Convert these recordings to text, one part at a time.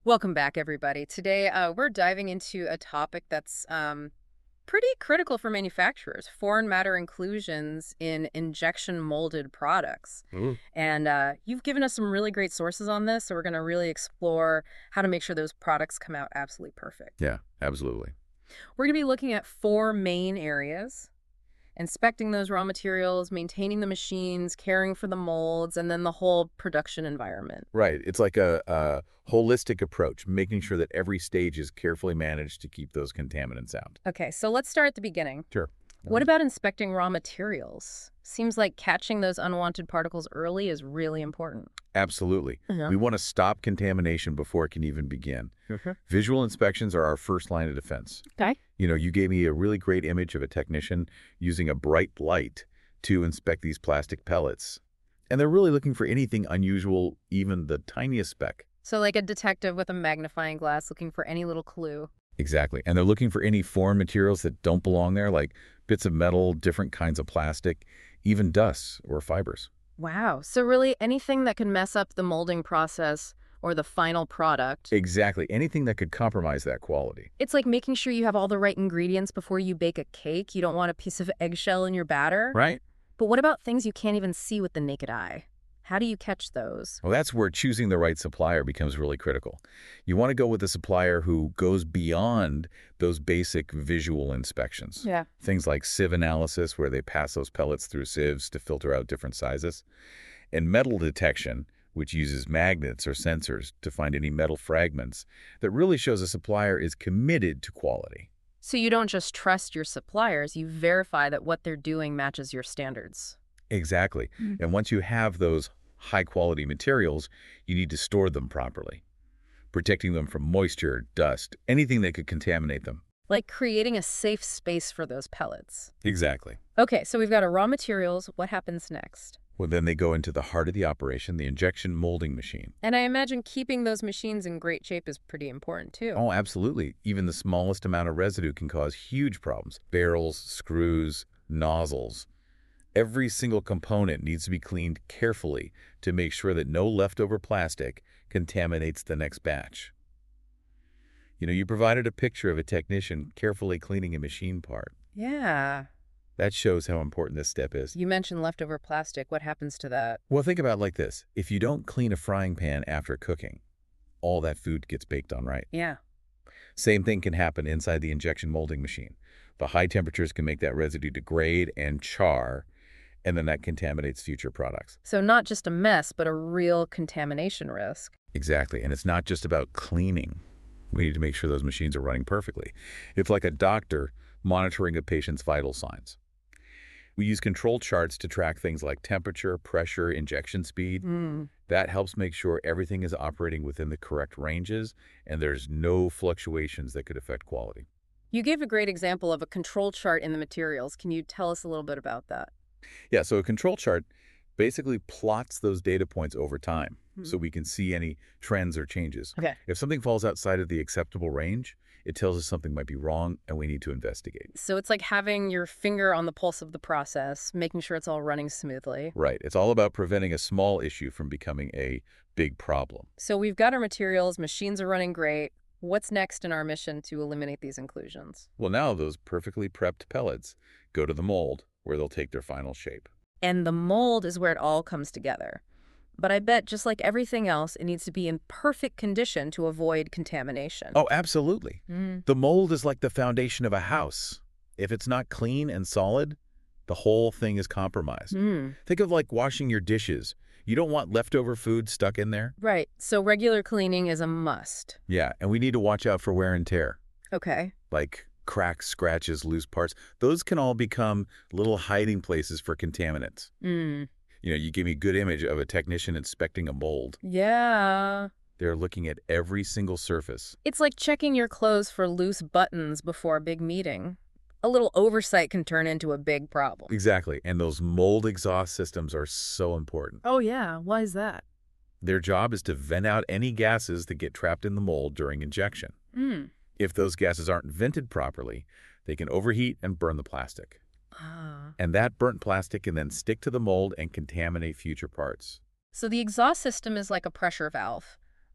Welcome back, everybody. Today, we're diving into a topic that's pretty critical for manufacturers, foreign matter inclusions in injection molded products. Mm, And you've given us some really great sources on this, so we're going to really explore how to make sure those products come out absolutely perfect. yeah, absolutely. We're going to be looking at four main areas: inspecting those raw materials, maintaining the machines, caring for the molds, and then the whole production environment. Right. It's like a holistic approach, making sure that every stage is carefully managed to keep those contaminants out. Okay, so let's start at the beginning. Sure. What about inspecting raw materials? Seems like catching those unwanted particles early is really important. Absolutely. Yeah. We want to stop contamination before it can even begin. Mhm. Visual inspections are our first line of defense. Okay. You gave me a really great image of a technician using a bright light to inspect these plastic pellets. And they're really looking for anything unusual, even the tiniest speck. So, like a detective with a magnifying glass looking for any little clue. Exactly. And they're looking for any foreign materials that don't belong there, like bits of metal, different kinds of plastic, even dust or fibers. Wow. So, really, anything that can mess up the molding process or the final product. Exactly. Anything that could compromise that quality. It's like making sure you have all the right ingredients before you bake a cake. You don't want a piece of eggshell in your batter. Right? But what about things you can't even see with the naked eye? How do you catch those? Well, that's where choosing the right supplier becomes really critical. You want to go with a supplier who goes beyond those basic visual inspections. Yeah. Things like sieve analysis, where they pass those pellets through sieves to filter out different sizes, and metal detection, which uses magnets or sensors to find any metal fragments, that really shows a supplier is committed to quality. So you don't just trust your suppliers, you verify that what they're doing matches your standards. Exactly. Mm. And once you have those high-quality materials, you need to store them properly, protecting them from moisture, dust, anything that could contaminate them. Like creating a safe space for those pellets. Exactly. Okay, so we've got our raw materials. What happens next? Well, then they go into the heart of the operation, the injection molding machine. And I imagine keeping those machines in great shape is pretty important too. Oh, absolutely. Even the smallest amount of residue can cause huge problems. Barrels, screws, nozzles. Every single component needs to be cleaned carefully to make sure that no leftover plastic contaminates the next batch. You provided a picture of a technician carefully cleaning a machine part. Yeah. That shows how important this step is. You mentioned leftover plastic. What happens to that? Well, think about it like this. If you don't clean a frying pan after cooking, all that food gets baked on, right? Yeah. Same thing can happen inside the injection molding machine. The high temperatures can make that residue degrade and char, and then that contaminates future products. So not just a mess, but a real contamination risk. Exactly. And it's not just about cleaning. We need to make sure those machines are running perfectly. It's like a doctor monitoring a patient's vital signs. We use control charts to track things like temperature, pressure, injection speed. Mm. That helps make sure everything is operating within the correct ranges and there's no fluctuations that could affect quality. You gave a great example of a control chart in the materials. Can you tell us a little bit about that? Yeah, so a control chart basically plots those data points over time so we can see any trends or changes. Okay. If something falls outside of the acceptable range, it tells us something might be wrong and we need to investigate. So it's like having your finger on the pulse of the process, making sure it's all running smoothly. Right. It's all about preventing a small issue from becoming a big problem. So we've got our materials, machines are running great. What's next in our mission to eliminate these inclusions? Well, now those perfectly prepped pellets go to the mold where they'll take their final shape. And the mold is where it all comes together. But I bet just like everything else, it needs to be in perfect condition to avoid contamination. Oh, absolutely. Mm. The mold is like the foundation of a house. If it's not clean and solid, the whole thing is compromised. Mm. Think of like washing your dishes. You don't want leftover food stuck in there. Right. So regular cleaning is a must. Yeah, and we need to watch out for wear and tear, Okay. like cracks, scratches, loose parts. Those can all become little hiding places for contaminants. Mm. You give me a good image of a technician inspecting a mold. Yeah. They're looking at every single surface. It's like checking your clothes for loose buttons before a big meeting. A little oversight can turn into a big problem. Exactly, and those mold exhaust systems are so important. Oh, yeah. Why is that? Their job is to vent out any gases that get trapped in the mold during injection. Mm. If those gases aren't vented properly, they can overheat and burn the plastic. Ah. And that burnt plastic can then stick to the mold and contaminate future parts. So the exhaust system is like a pressure valve.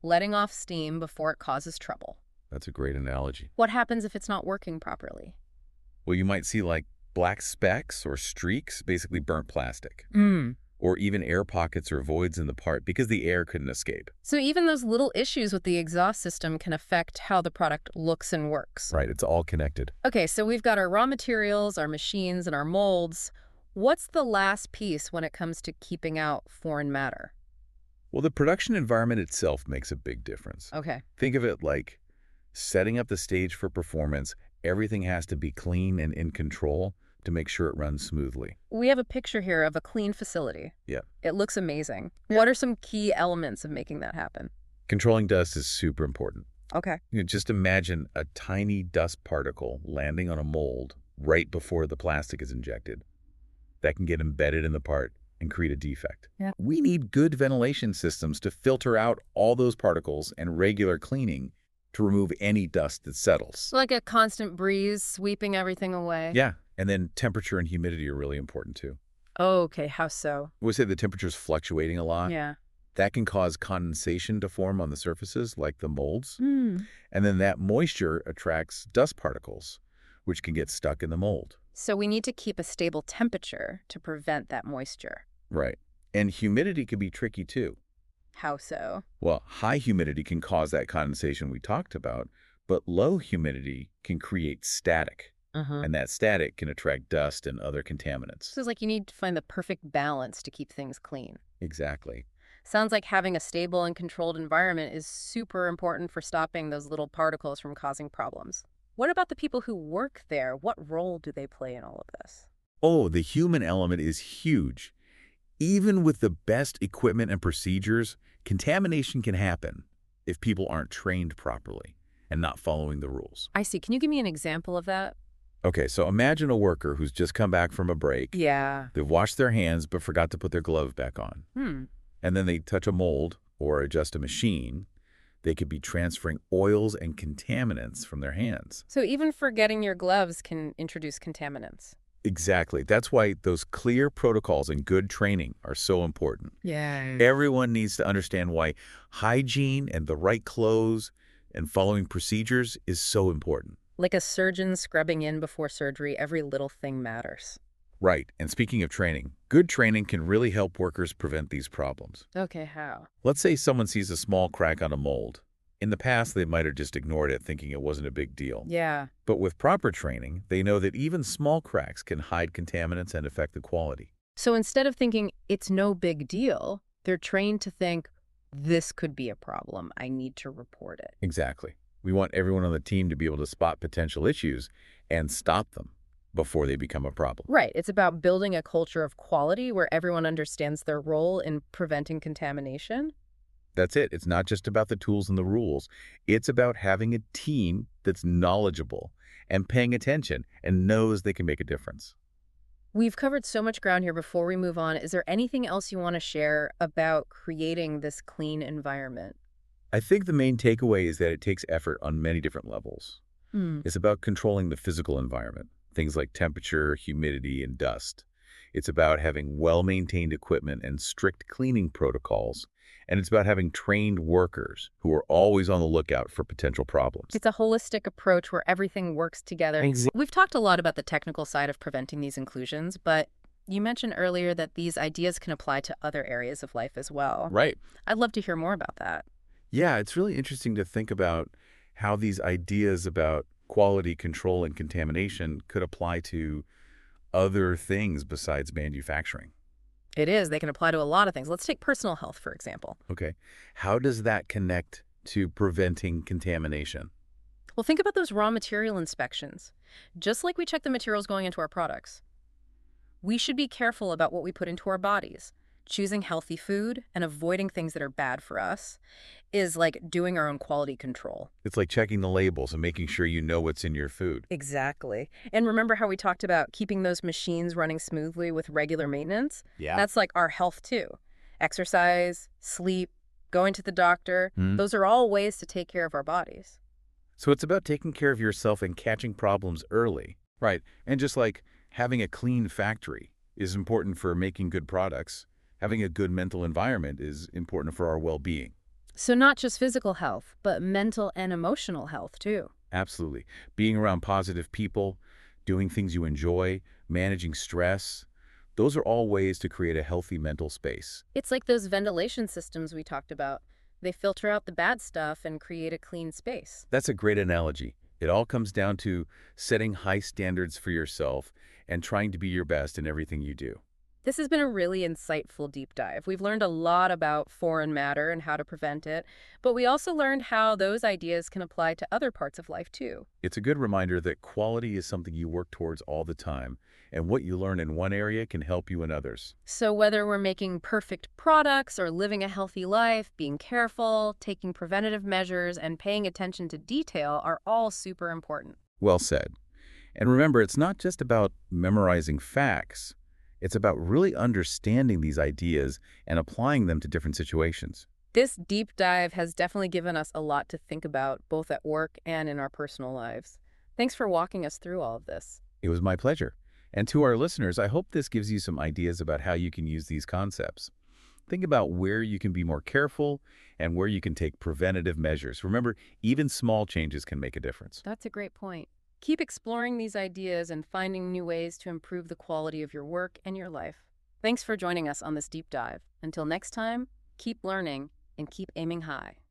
letting off steam before it causes trouble. That's a great analogy. What happens if it's not working properly? Well, you might see like black specks or streaks, basically burnt plastic, Mm. or even air pockets or voids in the part because the air couldn't escape. So even those little issues with the exhaust system can affect how the product looks and works. Right, it's all connected. Okay, so we've got our raw materials, our machines, and our molds. What's the last piece when it comes to keeping out foreign matter? Well, the production environment itself makes a big difference. Okay. Think of it like setting up the stage for performance. Everything has to be clean and in control to make sure it runs smoothly. We have a picture here of a clean facility. Yeah. It looks amazing. What are some key elements of making that happen? Controlling dust is super important. Okay. Just imagine a tiny dust particle landing on a mold right before the plastic is injected. That can get embedded in the part and create a defect. Yeah. We need good ventilation systems to filter out all those particles and regular cleaning to remove any dust that settles. So like a constant breeze sweeping everything away? Yeah, and then temperature and humidity are really important too. Oh, okay. How so? We say the temperature's fluctuating a lot. Yeah. That can cause condensation to form on the surfaces, like the molds. Hmm. And then that moisture attracts dust particles, which can get stuck in the mold. So we need to keep a stable temperature to prevent that moisture. Right. And humidity can be tricky too. How so? Well, high humidity can cause that condensation we talked about, but low humidity can create static. And that static can attract dust and other contaminants. So it's like you need to find the perfect balance to keep things clean. Exactly. Sounds like having a stable and controlled environment is super important for stopping those little particles from causing problems. What about the people who work there? What role do they play in all of this? Oh, the human element is huge. Even with the best equipment and procedures, contamination can happen if people aren't trained properly and not following the rules. I see. Can you give me an example of that? Okay, so imagine a worker who's just come back from a break. Yeah. They've washed their hands but forgot to put their glove back on. And then they touch a mold or adjust a machine. They could be transferring oils and contaminants from their hands. So even forgetting your gloves can introduce contaminants. Exactly. That's why those clear protocols and good training are so important. Yeah. Everyone needs to understand why hygiene and the right clothes and following procedures is so important. Like a surgeon scrubbing in before surgery, every little thing matters. Right. And speaking of training, good training can really help workers prevent these problems. Okay, how? Let's say someone sees a small crack on a mold. In the past, they might have just ignored it, thinking it wasn't a big deal. Yeah. But with proper training, they know that even small cracks can hide contaminants and affect the quality. So instead of thinking it's no big deal, they're trained to think this could be a problem. I need to report it. Exactly. We want everyone on the team to be able to spot potential issues and stop them before they become a problem. Right. It's about building a culture of quality where everyone understands their role in preventing contamination. That's it. It's not just about the tools and the rules. It's about having a team that's knowledgeable and paying attention and knows they can make a difference. We've covered so much ground here. Before we move on, is there anything else you want to share about creating this clean environment? I think the main takeaway is that it takes effort on many different levels. It's about controlling the physical environment, things like temperature, humidity, and dust. It's about having well-maintained equipment and strict cleaning protocols. And it's about having trained workers who are always on the lookout for potential problems. It's a holistic approach where everything works together. We've talked a lot about the technical side of preventing these inclusions, but you mentioned earlier that these ideas can apply to other areas of life as well. Right. I'd love to hear more about that. Yeah, it's really interesting to think about how these ideas about quality control and contamination could apply to other things besides manufacturing. It is. They can apply to a lot of things. Let's take personal health, for example. Okay. How does that connect to preventing contamination? Well, think about those raw material inspections. Just like we check the materials going into our products, we should be careful about what we put into our bodies. Choosing healthy food and avoiding things that are bad for us is like doing our own quality control. It's like checking the labels and making sure you know what's in your food. Exactly. And remember how we talked about keeping those machines running smoothly with regular maintenance? Yeah. That's like our health too. Exercise, sleep, going to the doctor, those are all ways to take care of our bodies. So it's about taking care of yourself and catching problems early. Right. And just like having a clean factory is important for making good products, having a good mental environment is important for our well-being. So not just physical health, but mental and emotional health too. Absolutely. Being around positive people, doing things you enjoy, managing stress, those are all ways to create a healthy mental space. It's like those ventilation systems we talked about. They filter out the bad stuff and create a clean space. That's a great analogy. It all comes down to setting high standards for yourself and trying to be your best in everything you do. This has been a really insightful deep dive. We've learned a lot about foreign matter and how to prevent it, but we also learned how those ideas can apply to other parts of life too. It's a good reminder that quality is something you work towards all the time, and what you learn in one area can help you in others. So whether we're making perfect products or living a healthy life, being careful, taking preventative measures, and paying attention to detail are all super important. Well said. And remember, it's not just about memorizing facts. It's about really understanding these ideas and applying them to different situations. This deep dive has definitely given us a lot to think about, both at work and in our personal lives. Thanks for walking us through all of this. It was my pleasure. And to our listeners, I hope this gives you some ideas about how you can use these concepts. Think about where you can be more careful and where you can take preventative measures. Remember, even small changes can make a difference. That's a great point. Keep exploring these ideas and finding new ways to improve the quality of your work and your life. Thanks for joining us on this deep dive. Until next time, keep learning and keep aiming high.